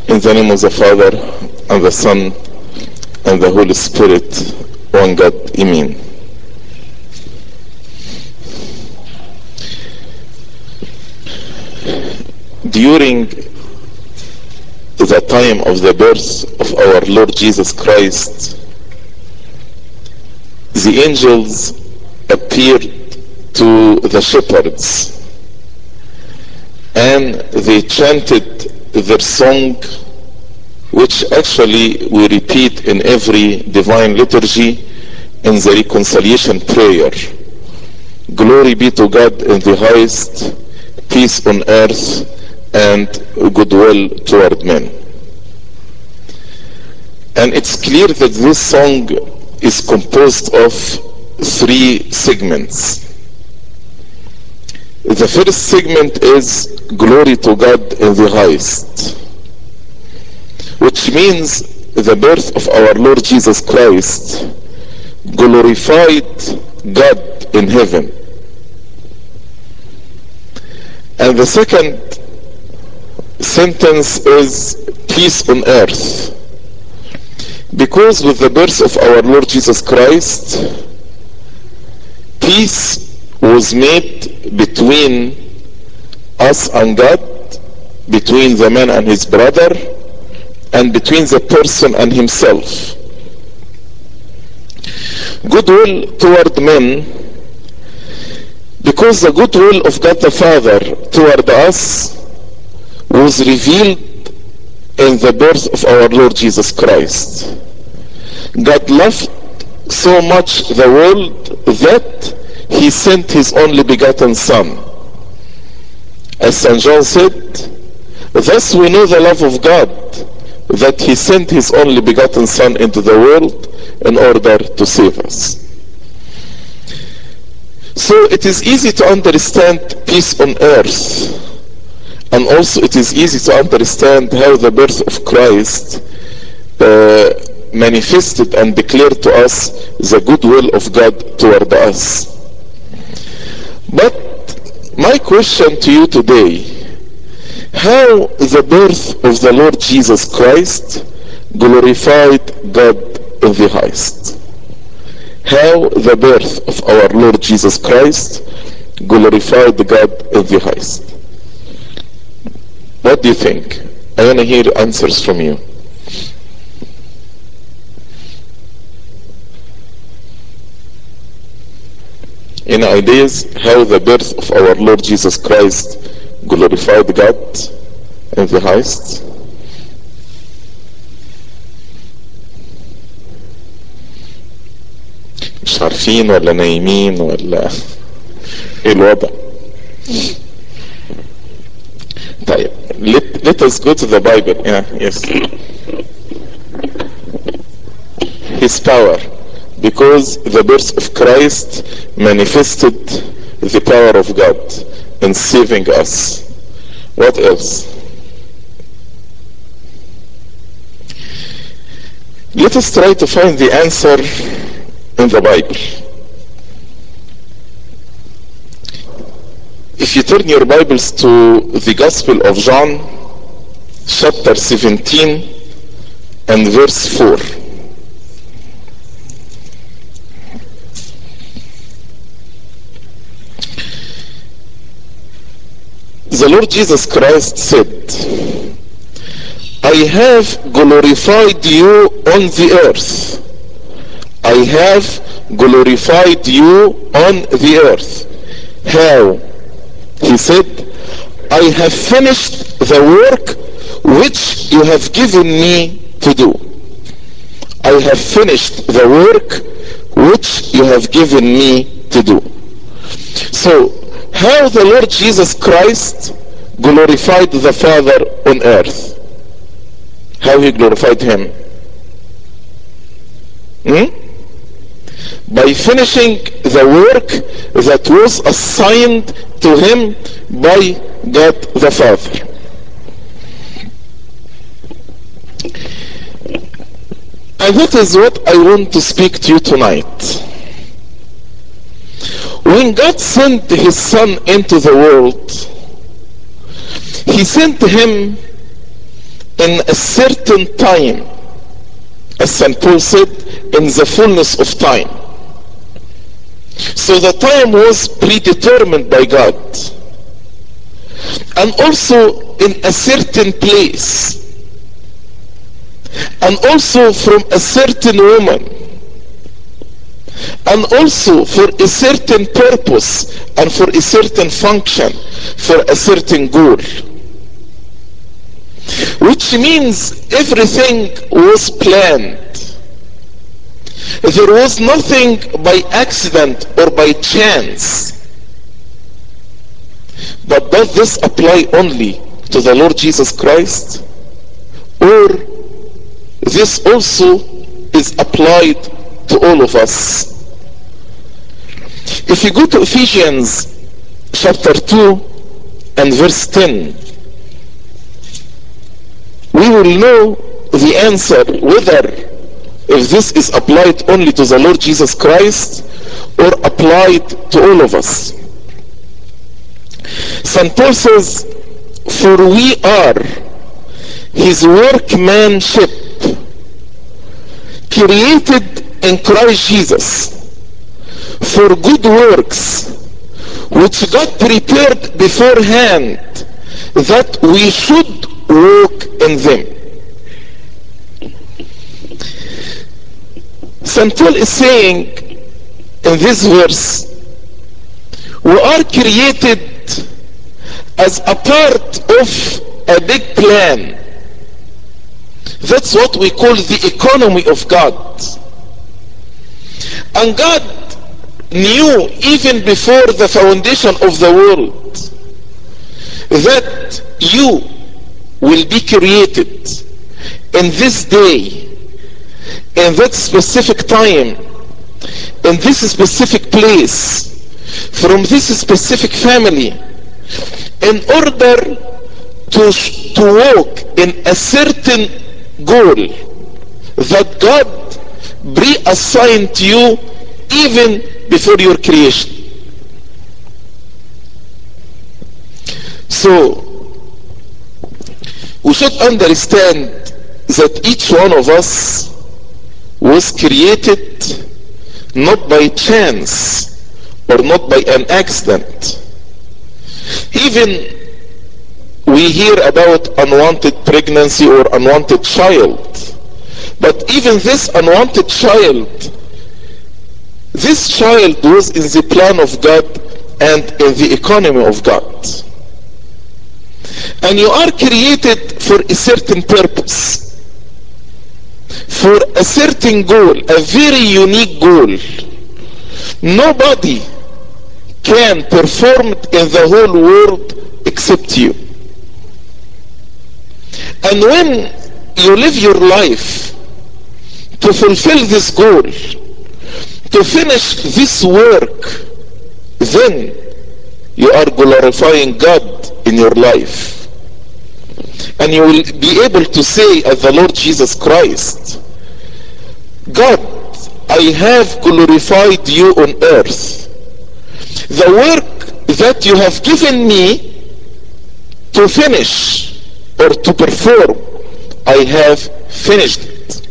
In the name of the Father, and the Son, and the Holy Spirit, one God, Amen. During the time of the birth of our Lord Jesus Christ, the angels appeared to the shepherds and they chanted their song, which actually we repeat in every divine liturgy in the reconciliation prayer. Glory be to God in the highest, peace on earth, and goodwill toward men. And it's clear that this song is composed of three segments. The first segment is glory to God in the highest, which means the birth of our Lord Jesus Christ glorified God in heaven. And the second sentence is peace on earth, because with the birth of our Lord Jesus Christ, peace was made between us and God, between the man and his brother, and between the person and himself. Goodwill toward men, because the goodwill of God the Father toward us was revealed in the birth of our Lord Jesus Christ. God loved so much the world that he sent his only begotten Son. As St. John said, thus we know the love of God, that he sent his only begotten Son into the world in order to save us. So it is easy to understand peace on earth, and also it is easy to understand how the birth of Christ manifested and declared to us the goodwill of God toward us. But my question to you today, how the birth of the Lord Jesus Christ glorified God in the highest? How the birth of our Lord Jesus Christ glorified God in the highest? What do you think? I want to hear answers from you. Any ideas how the birth of our Lord Jesus Christ glorified God in the highest? مش عارفين ولا نايمين ولا ايه الوضع؟ طيب let us go to the Bible. Yeah, yes. His power, because the birth of Christ manifested the power of God in saving us. What else? Let us try to find the answer in the Bible. If you turn your Bibles to the Gospel of John, chapter 17 and verse 4. The Lord Jesus Christ said, I have glorified you on the earth. I have glorified you on the earth. How? He said, I have finished the work which you have given me to do. I have finished the work which you have given me to do. So, how the Lord Jesus Christ glorified the Father on earth? How he glorified him? By finishing the work that was assigned to him by God the Father. And that is what I want to speak to you tonight. When God sent his Son into the world, he sent him in a certain time, as St. Paul said, in the fullness of time. So the time was predetermined by God. And also in a certain place. And also from a certain woman. And also for a certain purpose and for a certain function, for a certain goal. Which means everything was planned. There was nothing by accident or by chance. But does this apply only to the Lord Jesus Christ? Or this also is applied to all of us? If you go to Ephesians chapter 2 and verse 10, we will know the answer whether if this is applied only to the Lord Jesus Christ or applied to all of us. St. Paul says, for we are his workmanship, created in Christ Jesus for good works, which God prepared beforehand that we should walk in them. St. Paul is saying in this verse, we are created as a part of a big plan. That's what we call the economy of God. And God knew even before the foundation of the world that you will be created in this day, in that specific time, in this specific place, from this specific family, in order to walk in a certain goal that God pre-assigned to you even before your creation. So we should understand that each one of us was created not by chance or not by an accident. Even we hear about unwanted pregnancy or unwanted child. But even this unwanted child, this child was in the plan of God and in the economy of God. And you are created for a certain purpose, for a certain goal, a very unique goal. Nobody can perform it in the whole world except you. And when you live your life to fulfill this goal, to finish this work, then you are glorifying God in your life. And you will be able to say as the Lord Jesus Christ, God, I have glorified you on earth. The work that you have given me to finish or to perform, I have finished it.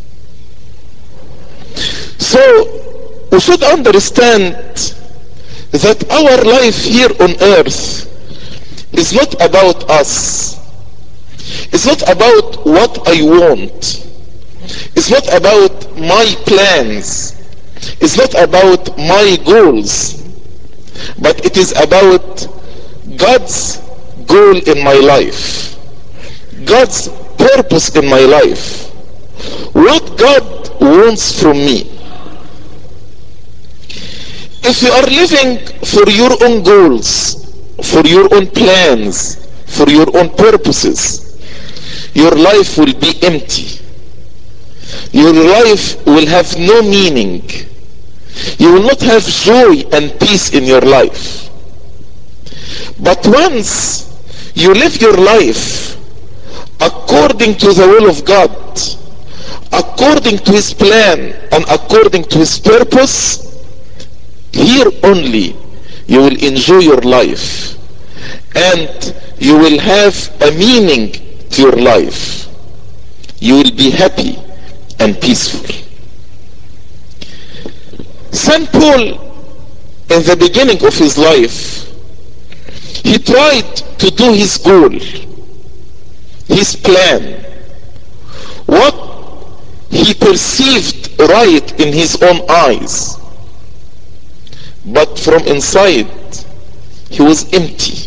So we should understand that our life here on earth is not about us. It's not about what I want. It's not about my plans. It's not about my goals. But it is about God's goal in my life. God's purpose in my life. What God wants from me. If you are living for your own goals, for your own plans, for your own purposes, your life will be empty. Your life will have no meaning. You will not have joy and peace in your life. But once you live your life according to the will of God, according to his plan and according to his purpose, here only you will enjoy your life and you will have a meaning to your life. you will be happy and peaceful. St. Paul, in the beginning of his life, he tried to do his goal, his plan, what he perceived right in his own eyes. But from inside, he was empty.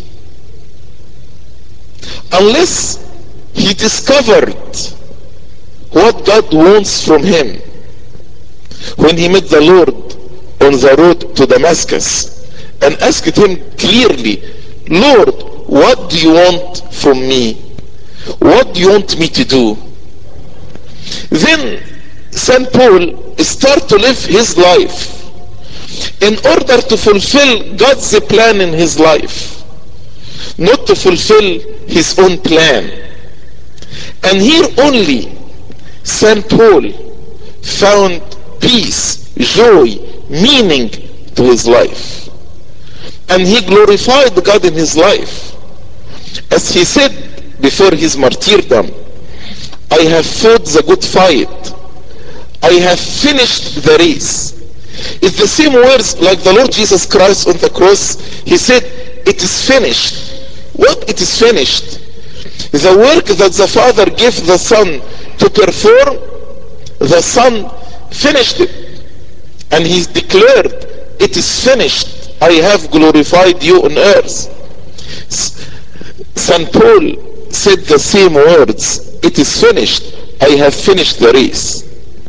Unless he discovered what God wants from him. When he met the Lord on the road to Damascus and asked him clearly, Lord, what do you want from me? What do you want me to do? Then St. Paul started to live his life in order to fulfill God's plan in his life, not to fulfill his own plan. And here only St. Paul found peace, joy, meaning to his life. And he glorified God in his life. As he said before his martyrdom, I have fought the good fight. I have finished the race. It's the same words like the Lord Jesus Christ on the cross. He said, it is finished. What it is finished? The work that the Father gave the Son to perform, the Son finished it. And he declared, it is finished. I have glorified you on earth. St. Paul said the same words. It is finished. I have finished the race.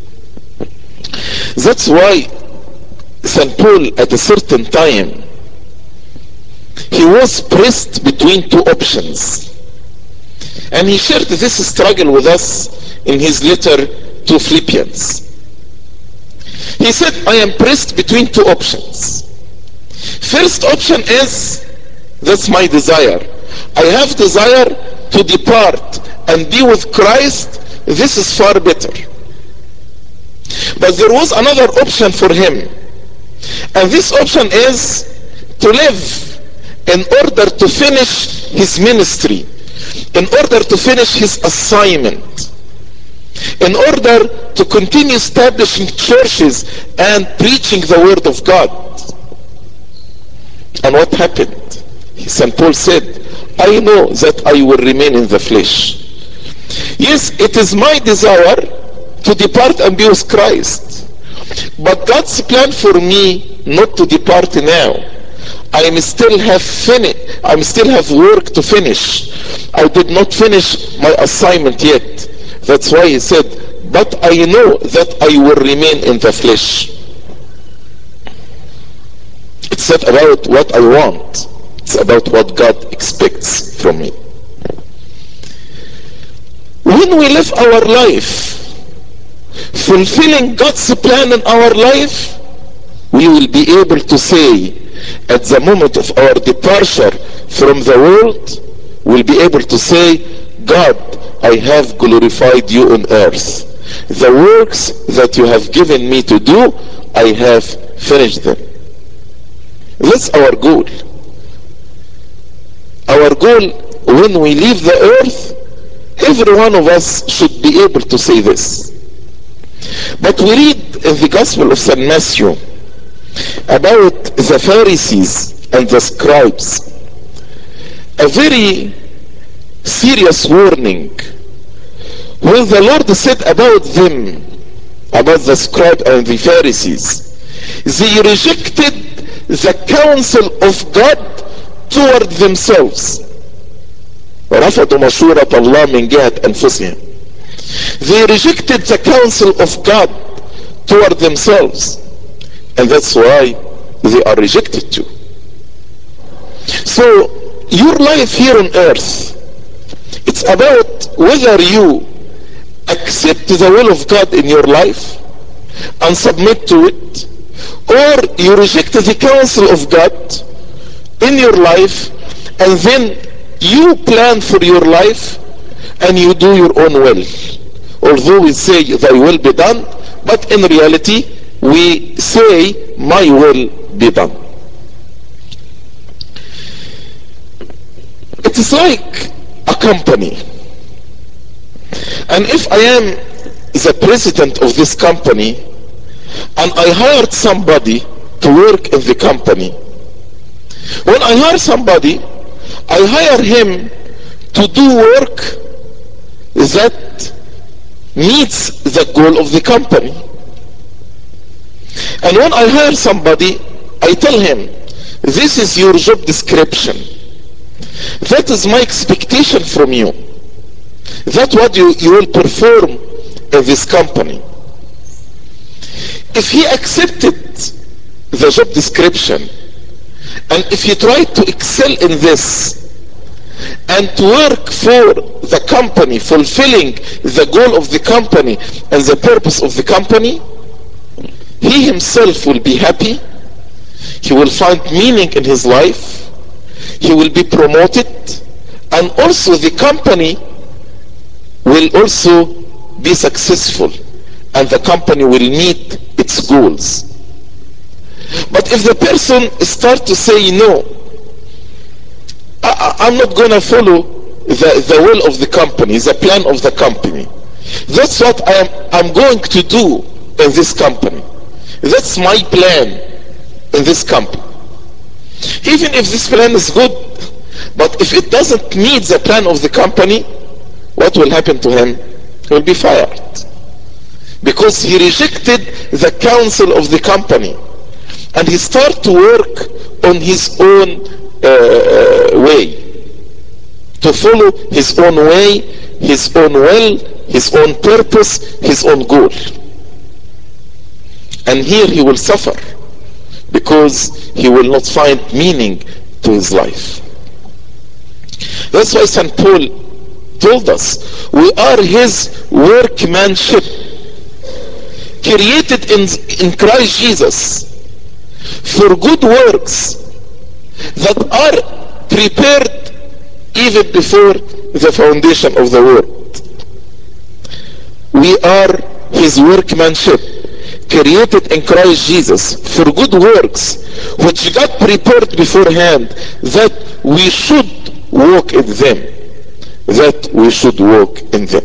That's why St. Paul at a certain time, he was pressed between two options. And he shared this struggle with us in his letter to Philippians. He said, I am pressed between two options. First option is, that's my desire. I have desire to depart and be with Christ. This is far better. But there was another option for him. And this option is to live in order to finish his ministry, in order to finish his assignment, in order to continue establishing churches and preaching the word of God. And what happened? St. Paul said, I know that I will remain in the flesh. Yes, it is my desire to depart and be with Christ. But God's plan for me not to depart now. I still have work to finish. I did not finish my assignment yet. That's why he said, but I know that I will remain in the flesh. It's not about what I want. It's about what God expects from me. When we live our life fulfilling God's plan in our life, we will be able to say at the moment of our departure from the world, we'll be able to say, God, I have glorified you on earth. The works that you have given me to do, I have finished them. That's our goal. Our goal when we leave the earth, every one of us should be able to say this. But we read in the Gospel of St. Matthew about the Pharisees and the scribes. A very serious warning. When the Lord said about them, about the scribes and the Pharisees, they rejected the counsel of God toward themselves. رفضوا مشورة الله من جهة أنفسهم. They rejected the counsel of God toward themselves. And that's why they are rejected too. So your life here on earth, it's about whether you accept the will of God in your life and submit to it, or you reject the counsel of God in your life and then you plan for your life and you do your own will. Although we say thy will be done, but in reality we say my will be done. It is like a company. And if I am the president of this company and I hired somebody to work in the company, when I hire somebody, I hire him to do work that meets the goal of the company. And when I hire somebody, I tell him, this is your job description. That is my expectation from you. That's what you will perform in this company. If he accepted the job description, and if he tried to excel in this, and to work for the company, fulfilling the goal of the company and the purpose of the company, he himself will be happy. He will find meaning in his life. He will be promoted, and also the company will also be successful, and the company will meet its goals. But if the person starts to say, no, I'm not going to follow the will of the company, the plan of the company. That's what I'm going to do in this company. That's my plan in this company. Even if this plan is good, but if it doesn't meet the plan of the company, what will happen to him? He will be fired. Because he rejected the counsel of the company. And he started to work on his own way. To follow his own way, his own will, his own purpose, his own goal. And here he will suffer, because he will not find meaning to his life. That's why St. Paul told us, we are his workmanship, created in Christ Jesus for good works that are prepared even before the foundation of the world. We are his workmanship, created in Christ Jesus for good works, which God prepared beforehand that we should walk in them. That we should walk in them.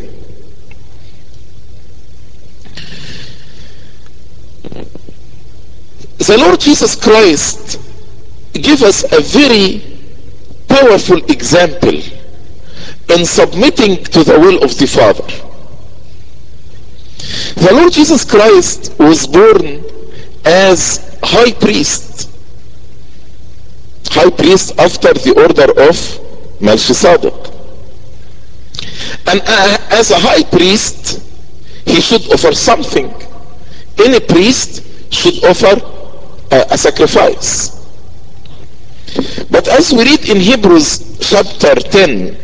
The Lord Jesus Christ gave us a very powerful example in submitting to the will of the Father. The Lord Jesus Christ was born as high priest after the order of Melchizedek. And as a high priest, he should offer something. Any priest should offer a sacrifice. But as we read in Hebrews chapter 10,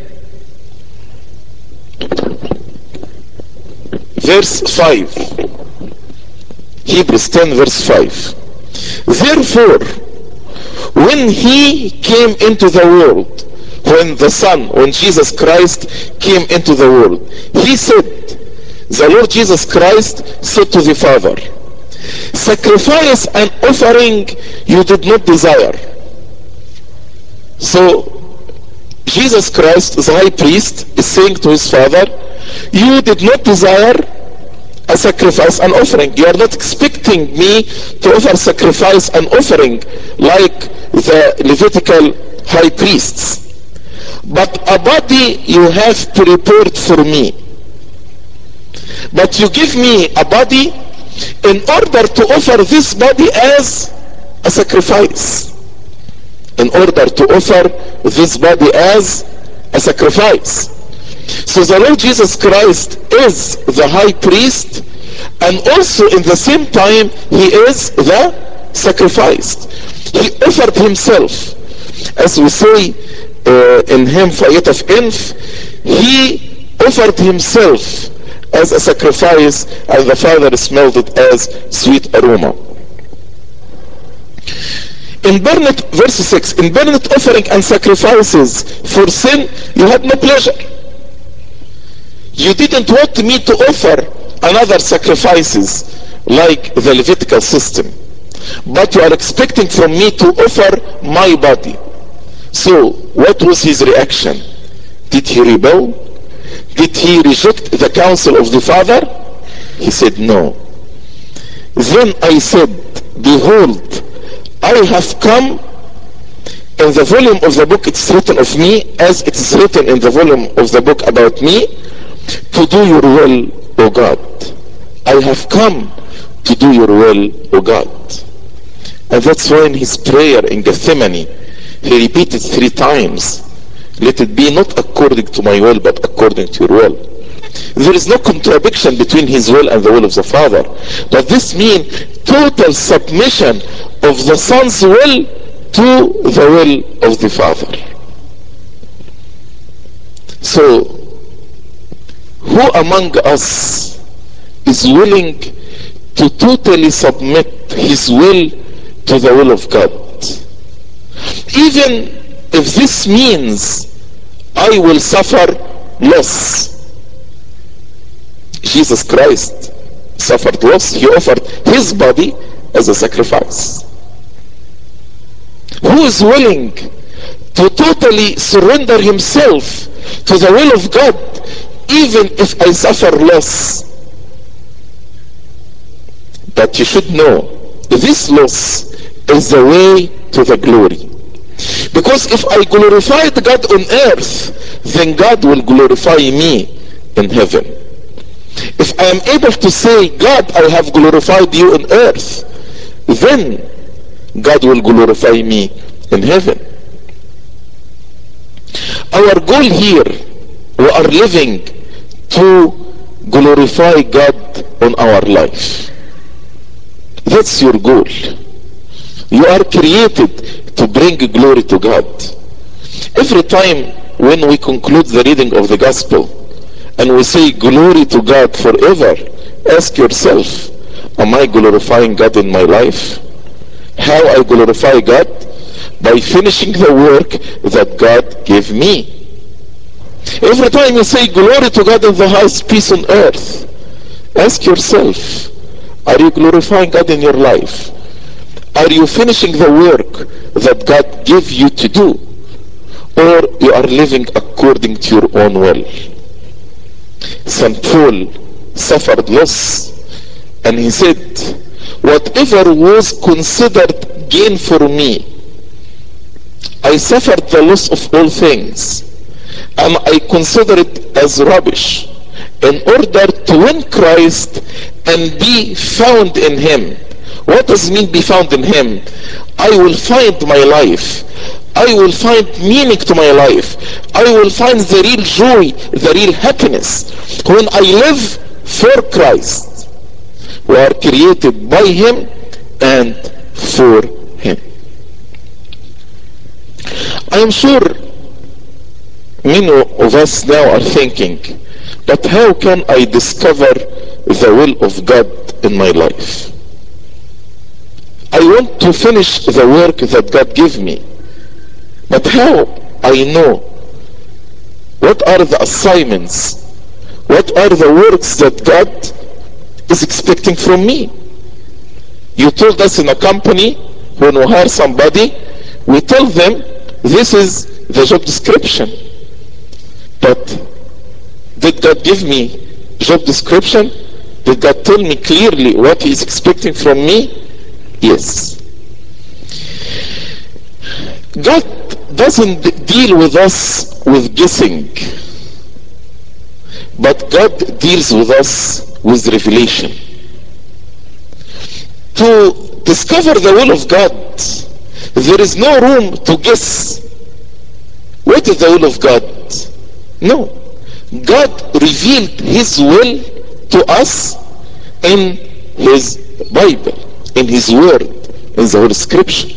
verse 5, Hebrews 10 verse 5, therefore, when he came into the world, when Jesus Christ came into the world, he said, the Lord Jesus Christ said to the Father, sacrifice and offering you did not desire. So Jesus Christ, the high priest, is saying to his Father, you did not desire a sacrifice and offering. You are not expecting me to offer sacrifice and offering like the Levitical high priests. But a body you have prepared for me. But you give me a body in order to offer this body as a sacrifice. In order to offer this body as a sacrifice. So the Lord Jesus Christ is the high priest, and also in the same time he is the sacrifice. He offered himself. As we say in hymn Fayet of Inf, he offered himself as a sacrifice, and the Father smelled it as sweet aroma. In burnt, verse 6, in burnt offering and sacrifices for sin, you had no pleasure. You didn't want me to offer another sacrifices like the Levitical system, but you are expecting from me to offer my body. So what was his reaction? Did he rebel? Did he reject the counsel of the Father? He said no. Then I said, behold, I have come. In the volume of the book it's written of me, as it is written in the volume of the book about me, to do your will, O God. I have come to do your will, O God. And that's why in his prayer in Gethsemane, he repeated 3 times, let it be not according to my will, but according to your will. There is no contradiction between his will and the will of the Father. But this means total submission of the Son's will to the will of the Father. So, who among us is willing to totally submit his will to the will of God? Even if this means I will suffer loss. Jesus Christ suffered loss. He offered his body as a sacrifice. Who is willing to totally surrender himself to the will of God, even if I suffer loss? But you should know, this loss is the way to the glory. Because if I glorified God on earth, then God will glorify me in heaven. If I am able to say, God, I have glorified you on earth, then God will glorify me in heaven. Our goal here, we are living to glorify God on our life. That's your goal. You are created to bring glory to God. Every time when we conclude the reading of the gospel and we say glory to God forever, ask yourself, am I glorifying God in my life? How I glorify God? By finishing the work that God gave me. Every time you say glory to God in the highest peace on earth, ask yourself, are you glorifying God in your life? Are you finishing the work that God gave you to do? Or you are living according to your own will? St. Paul suffered loss, and he said, whatever was considered gain for me, I suffered the loss of all things, and I consider it as rubbish, in order to win Christ and be found in him. What does it mean be found in him? I will find my life. I will find meaning to my life. I will find the real joy, the real happiness when I live for Christ. We are created by him and for him. I am sure many of us now are thinking, but how can I discover the will of God in my life? I want to finish the work that God gave me, but how I know? What are the assignments? What are the works that God is expecting from me? You told us in a company, when we hire somebody, we tell them this is the job description. But did God give me job description? Did God tell me clearly what he is expecting from me? Yes. God doesn't deal with us with guessing, but God deals with us with revelation. To discover the will of God, there is no room to guess. What is the will of God? No. God revealed his will to us in his Bible, in his word, in the Holy Scripture.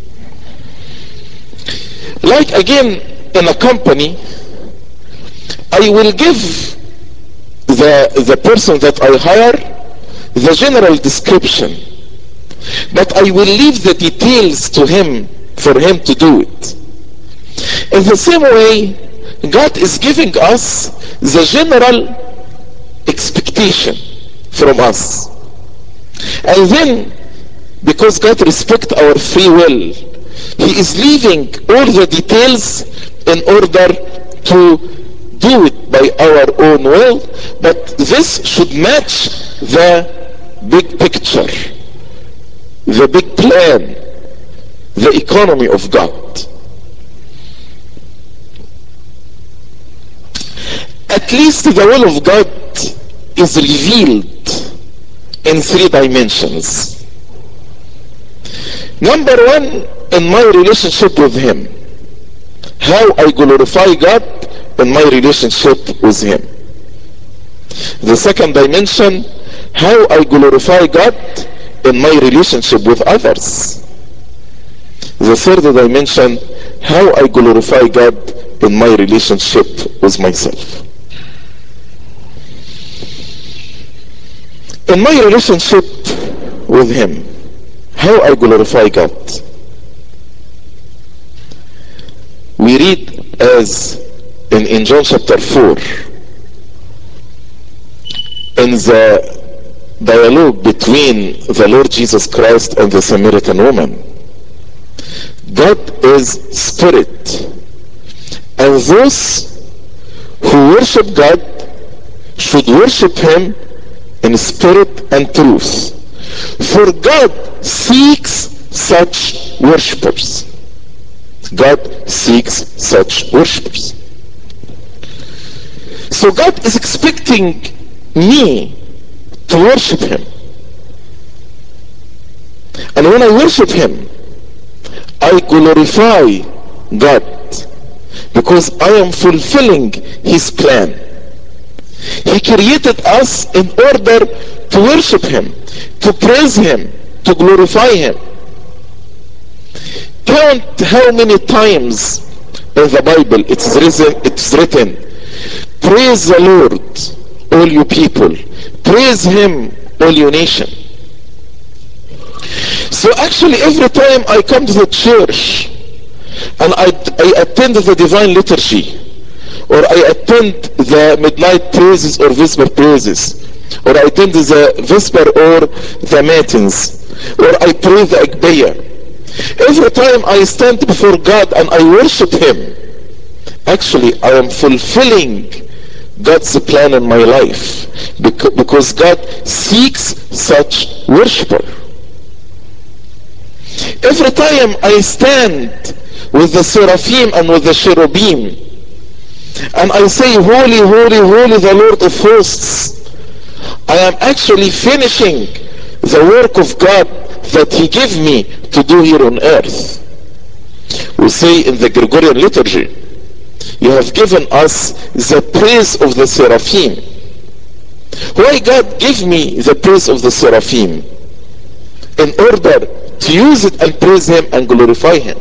Like again in a company, I will give the person that I hire the general description, but I will leave the details to him for him to do it. In the same way, God is giving us the general expectation from us. And then, because God respects our free will, he is leaving all the details in order to do it by our own will, but this should match the big picture, the big plan, the economy of God. At least the will of God is revealed in 3 dimensions. Number 1, in my relationship with Him. How I glorify God in my relationship with Him. The second dimension, how I glorify God in my relationship with others. The third dimension, how I glorify God in my relationship with myself. In my relationship with Him, how I glorify God. We read as in John chapter 4, in the dialogue between the Lord Jesus Christ and the Samaritan woman. God is spirit, and those who worship God should worship Him in spirit and truth. For God seeks such worshippers. God seeks such worshippers. So God is expecting me to worship Him. And when I worship Him, I glorify God because I am fulfilling His plan. He created us in order to worship Him, to praise Him, to glorify Him. Count how many times in the Bible it's written, praise the Lord, all you people. Praise Him, all you nation. So actually every time I come to the church and I attend the divine liturgy, or I attend the midnight praises or vesper praises, or I attend the vesper or the matins, or I pray the Agpeya, every time I stand before God and I worship Him, actually I am fulfilling God's plan in my life, because God seeks such worshiper. Every time I stand with the seraphim and with the cherubim and I say, holy, holy, holy, the Lord of hosts, I am actually finishing the work of God that He gave me to do here on earth. We say in the Gregorian liturgy, you have given us the praise of the seraphim. Why God gave me the praise of the seraphim? In order to use it and praise Him and glorify Him.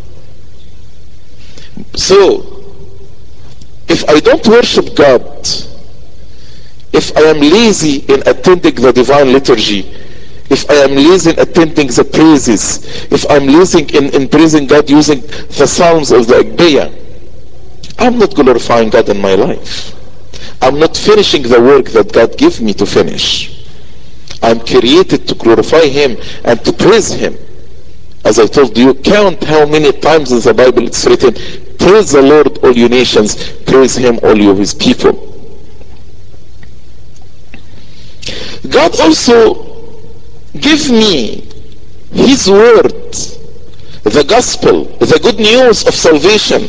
So, if I don't worship God, if I am lazy in attending the divine liturgy, if I am lazy in attending the praises, if I'm lazy in praising God using the psalms of the Agpeya, I'm not glorifying God in my life. I'm not finishing the work that God gave me to finish. I'm created to glorify Him and to praise Him. As I told you, count how many times in the Bible it's written, praise the Lord, all you nations, praise Him, all you His people. God also gave me His word, the gospel, the good news of salvation,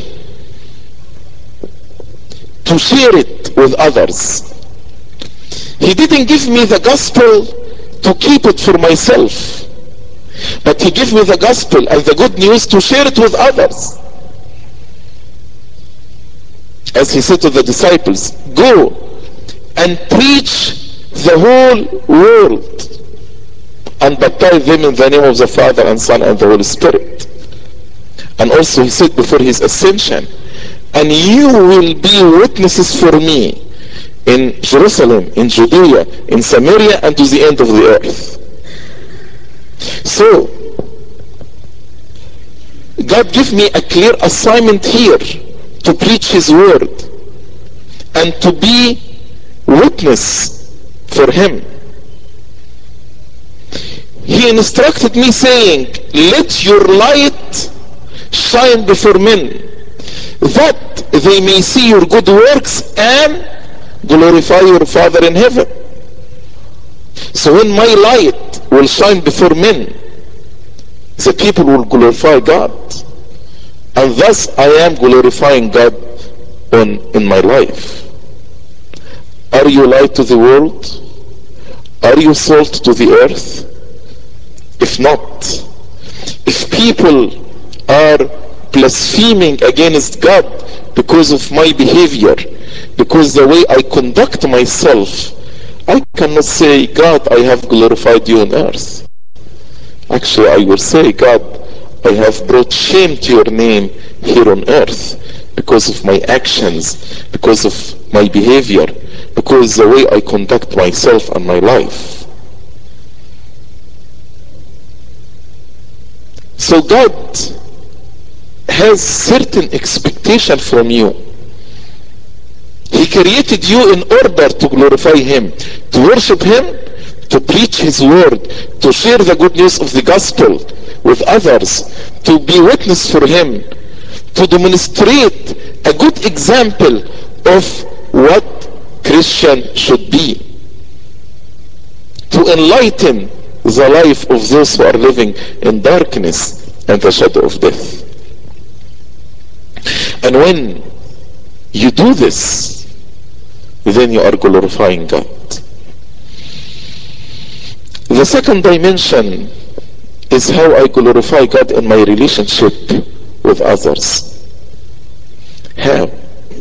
to share it with others. He didn't give me the gospel to keep it for myself, but He gave me the gospel and the good news to share it with others. As He said to the disciples, go and preach the whole world and baptize them in the name of the Father and Son and the Holy Spirit. And also He said before His ascension, and you will be witnesses for me in Jerusalem, in Judea, in Samaria, and to the end of the earth. So, God gave me a clear assignment here to preach His word and to be witness for Him. He instructed me saying, let your light shine before men, that they may see your good works and glorify your Father in heaven. So when my light will shine before men, the people will glorify God. And thus I am glorifying God in my life. Are you light to the world? Are you salt to the earth? If not, if people are blaspheming against God because of my behavior, because the way I conduct myself, I cannot say, God, I have glorified you on earth. Actually, I will say, God, I have brought shame to your name here on earth because of my actions, because of my behavior, because the way I conduct myself and my life. So God has certain expectation from you. He created you in order to glorify him, to worship him, to preach his word, to share the good news of the gospel with others, to be witness for him, to demonstrate a good example of what Christian should be, to enlighten the life of those who are living in darkness and the shadow of death. And when you do this, then you are glorifying God. The second dimension is how I glorify God in my relationship with others. How?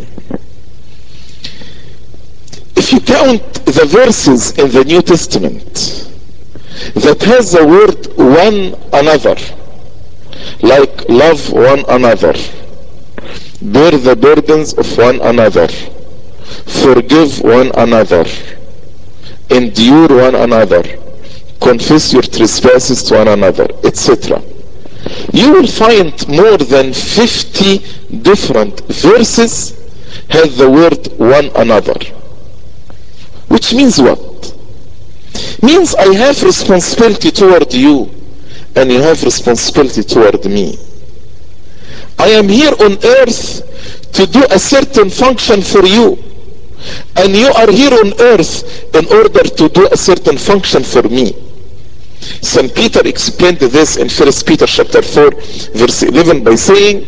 If you count the verses in the New Testament that has the word one another, like love one another, bear the burdens of one another, forgive one another, endure one another, confess your trespasses to one another, etc. You will find more than 50 different verses have the word one another. Which means what? Means I have responsibility toward you and you have responsibility toward me. I am here on earth to do a certain function for you, and you are here on earth in order to do a certain function for me. St. Peter explained this in 1 Peter chapter 4 verse 11 by saying,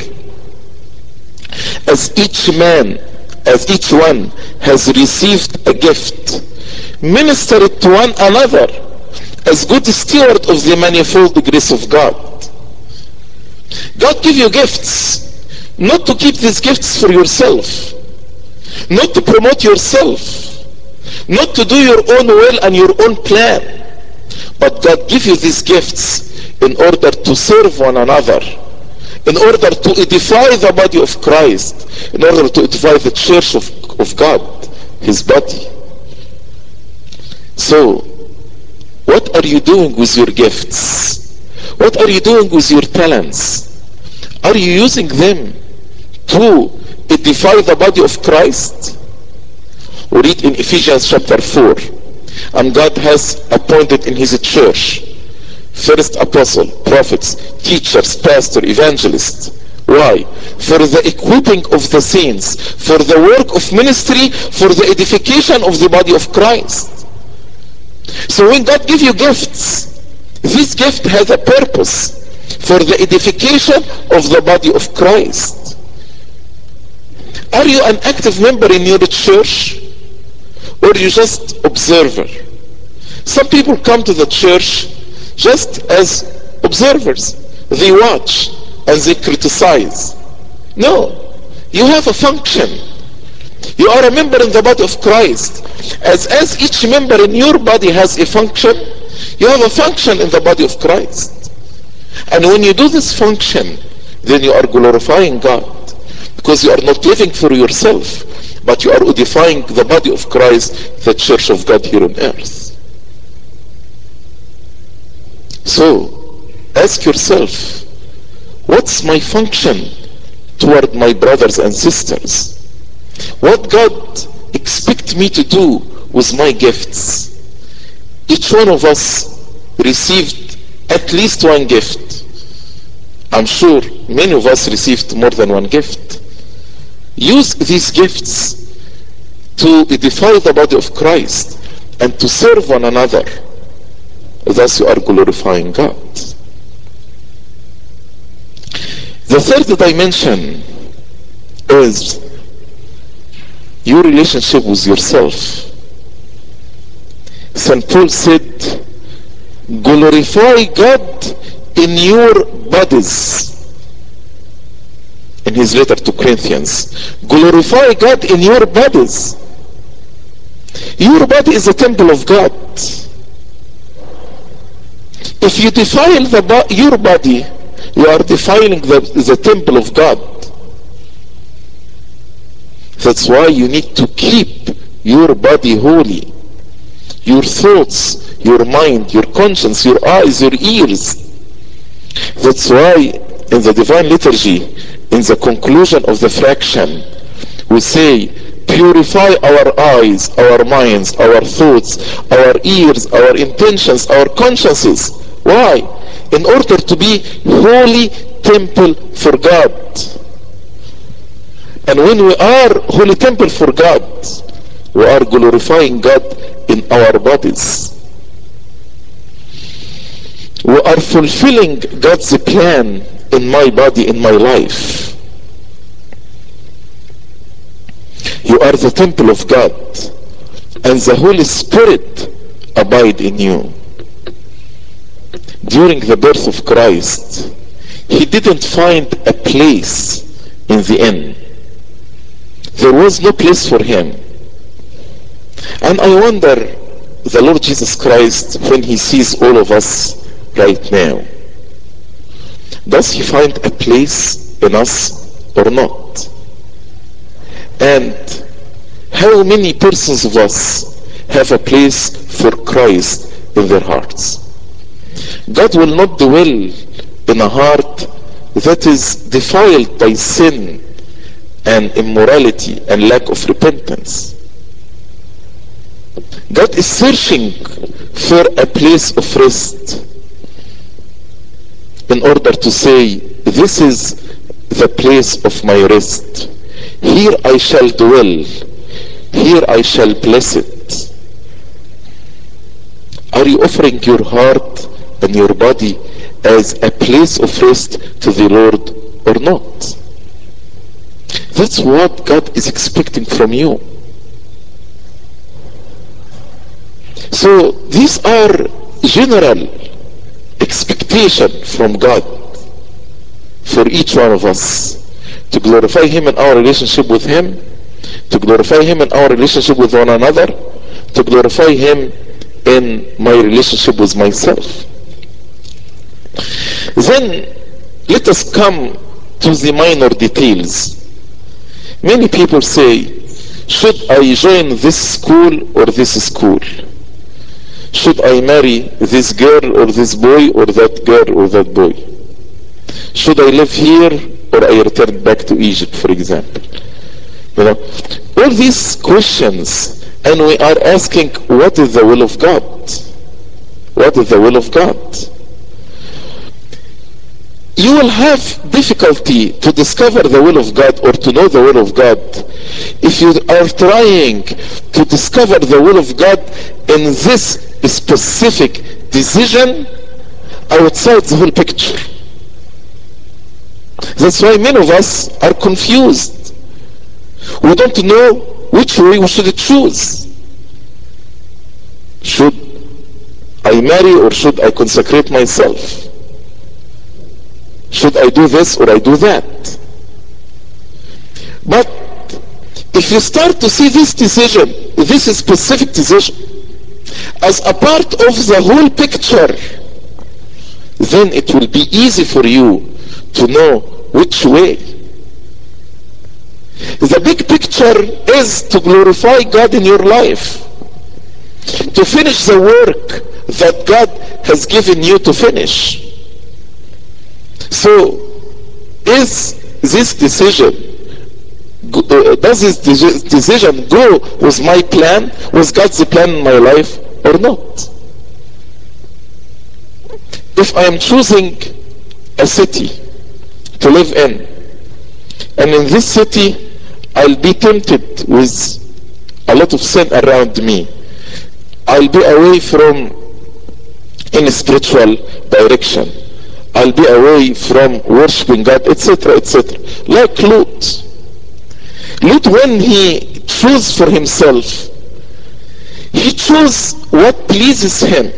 as each one has received a gift, minister it to one another as good steward of the manifold grace of God. God give you gifts, not to keep these gifts for yourself, not to promote yourself, not to do your own will and your own plan, but God give you these gifts in order to serve one another, in order to edify the body of Christ, in order to edify the church of God, his body. So, what are you doing with your gifts? What are you doing with your talents? Are you using them to edify the body of Christ? We read in Ephesians chapter 4, and God has appointed in his church first apostle, prophets, teachers, pastor, evangelists. Why? For the equipping of the saints, for the work of ministry, for the edification of the body of Christ. So when God gives you gifts, this gift has a purpose for the edification of the body of Christ. Are you an active member in your church, or you just observer? Some people come to the church just as observers. They watch and they criticize. No, you have a function. You are a member in the body of Christ. As each member in your body has a function, you have a function in the body of Christ. And when you do this function, then you are glorifying God, because you are not living for yourself, but you are edifying the body of Christ, the church of God here on earth. So, ask yourself, what's my function toward my brothers and sisters? What God expects me to do with my gifts? Each one of us received at least one gift. I'm sure many of us received more than one gift. use these gifts to edify the body of Christ and to serve one another, thus you are glorifying God. The third dimension is your relationship with yourself. St. Paul said, glorify God in your bodies. In his letter to Corinthians, glorify God in your bodies. Your body is a temple of God. If you defile your body, you are defiling the temple of God. That's why you need to keep your body holy. Your thoughts, your mind, your conscience, your eyes, your ears. That's why in the divine liturgy, in the conclusion of the fraction, we say, purify our eyes, our minds, our thoughts, our ears, our intentions, our consciences. Why? In order to be holy temple for God. And when we are holy temple for God, we are glorifying God in our bodies. We are fulfilling God's plan in my body, in my life. You are the temple of God, and the Holy Spirit abide in you. During the birth of Christ, he didn't find a place in the inn. There was no place for him. And I wonder, the Lord Jesus Christ, when he sees all of us right now, does he find a place in us or not? And how many persons of us have a place for Christ in their hearts? God will not dwell in a heart that is defiled by sin and immorality and lack of repentance. God is searching for a place of rest in order to say, this is the place of my rest. Here I shall dwell. Here I shall bless it. Are you offering your heart and your body as a place of rest to the Lord or not? That's what God is expecting from you. So these are general expectation from God for each one of us, to glorify him in our relationship with him, to glorify him in our relationship with one another, to glorify him in my relationship with myself. Then let us come to the minor details. Many people say, should I join this school or this school? Should I marry this girl or this boy, or that girl or that boy? Should I live here or I return back to Egypt, for example? You know, all these questions, and we are asking, what is the will of God? What is the will of God? You will have difficulty to discover the will of God or to know the will of God if you are trying to discover the will of God in this specific decision outside the whole picture. That's why many of us are confused. We don't know which way we should choose. Should I marry or should I consecrate myself? Should I do this or I do that? But if you start to see this decision, this specific decision, as a part of the whole picture, then it will be easy for you to know which way. The big picture is to glorify God in your life, to finish the work that God has given you to finish. So, is this decision, does this decision go with my plan, with God's plan in my life, or not? If I am choosing a city to live in, and in this city I'll be tempted with a lot of sin around me. I'll be away from any spiritual direction. I'll be away from worshiping God, etc., etc. Like Lot. Lot, when he chose for himself, he chose what pleases him.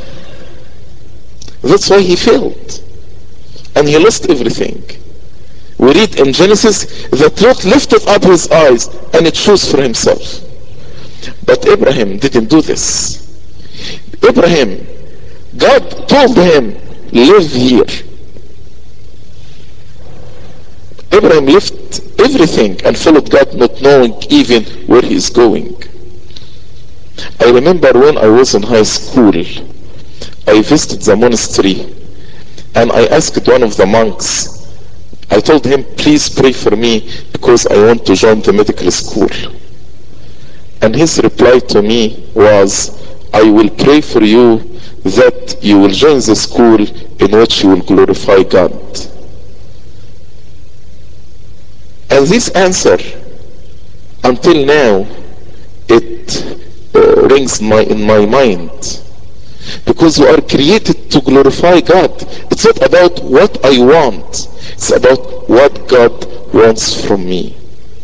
That's why he failed. And he lost everything. We read in Genesis that Lot lifted up his eyes and he chose for himself. But Abraham didn't do this. Abraham, God told him, live here. Abraham left everything and followed God, not knowing even where he is going. I remember when I was in high school, I visited the monastery and I asked one of the monks, I told him, please pray for me because I want to join the medical school. And his reply to me was, I will pray for you that you will join the school in which you will glorify God. And this answer, until now, it rings in my mind. Because we are created to glorify God. It's not about what I want. It's about what God wants from me.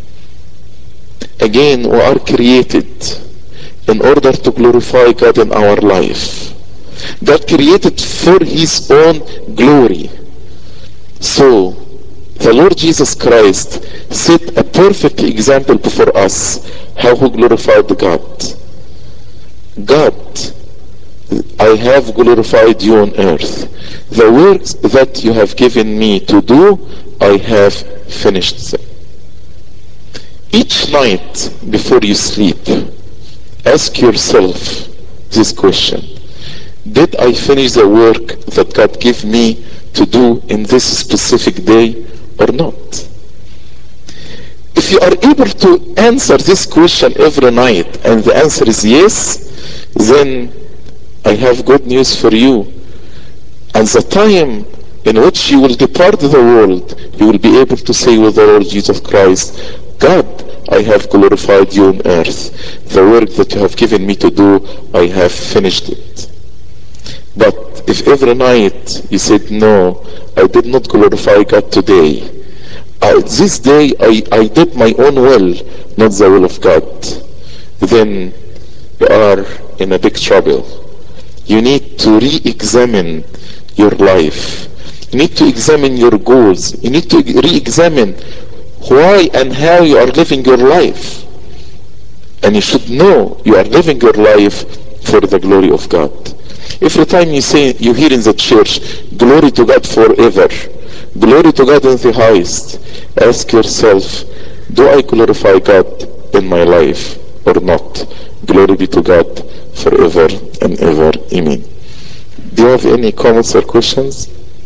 Again, we are created in order to glorify God in our life. God created for his own glory. So, the Lord Jesus Christ set a perfect example before us how he glorified God. God, I have glorified you on earth. The works that you have given me to do, I have finished them. Each night before you sleep, ask yourself this question. Did I finish the work that God gave me to do in this specific day or not? If you are able to answer this question every night and the answer is yes, then I have good news for you. And the time in which you will depart the world, you will be able to say with the Lord Jesus Christ, God, I have glorified you on earth. The work that you have given me to do, I have finished it. But if every night you said, no, I did not glorify God today. This day I did my own will, not the will of God. Then you are in a big trouble. You need to re-examine your life. You need to examine your goals. You need to re-examine why and how you are living your life. And you should know you are living your life for the glory of God. Every time you hear in the church, glory to God forever, glory to God in the highest, ask yourself, do I glorify God in my life or not? Glory be to God forever and ever. Amen. Do you have any comments or questions?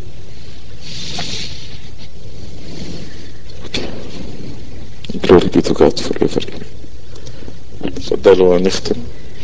Okay. Glory be to God forever. تفضلوا ونختم.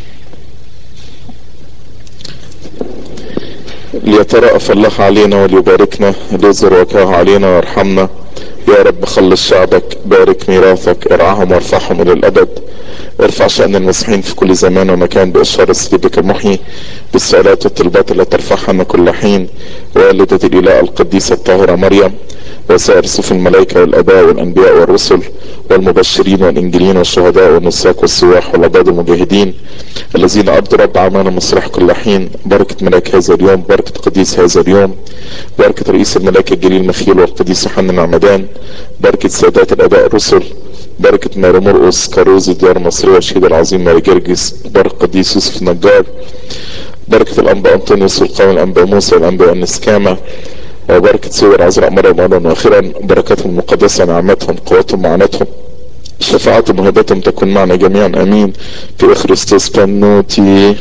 ليترأف الله علينا وليباركنا، ليظهر وجهه علينا ويرحمنا. يا رب خلص شعبك، بارك ميراثك، ارعاهم وارفعهم الى الابد. ارفع شأن المسيحيين في كل زمان ومكان بإشارة سيدك المحيي، بالسؤالات والطلبات التي ترفعها كل حين، والدة الإله القديسة الطاهرة مريم، وسائر صف الملائكة والآباء والأنبياء والرسل والمبشرين والإنجيلين والشهداء والنساك والسواح والعباد المجاهدين الذين أبدوا رب أعمال المصلح كل حين. بركة ملاك هذا اليوم، بركة قديس هذا اليوم، بركة رئيس الملاك الجليل مخيل والقديس يوحنا العمدان، بركة سادات الآباء الرسل، بركة ماري مرقس كاروز الديار المصرية والشهيد العظيم ماري جرجس، بركة قديس يوسف النجار، بركة الأنبا أنطونيوس والقوم الأنبا موسى والأنبا النسكامة، وبركة سيد العذراء مريم أيضا. وأخيرا بركاتهم المقدسة، نعمتهم، قوتهم، معاناتهم، شفاعتهم وهبتهم تكون معنا جميعا. امين. في خريستوس بنوتي.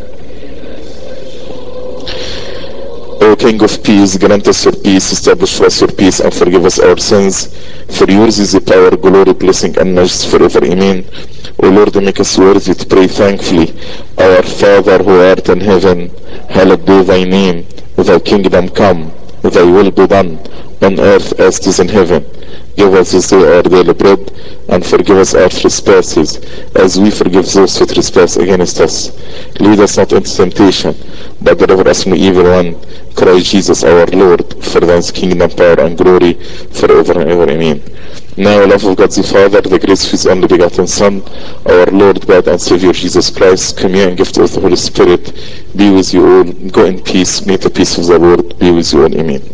O King of Peace, grant us your peace, establish for us your peace, and forgive us our sins. For yours is the power, glory, blessing, and majesty forever. Amen. O Lord, make us worthy to pray thankfully. Our Father who art in heaven, hallowed be thy name. Thy kingdom come. thy will be done on earth as it is in heaven. Give us this day our daily bread, and forgive us our trespasses, as we forgive those who trespass against us. Lead us not into temptation, but deliver us from the evil one. Christ Jesus our Lord, for thine is kingdom, power, and glory, forever and ever. Amen. Now, love of God the Father, the grace of His only begotten Son, our Lord God and Savior Jesus Christ, communion and gift of the Holy Spirit, be with you all. Go in peace. May the peace of the Lord be with you all. Amen.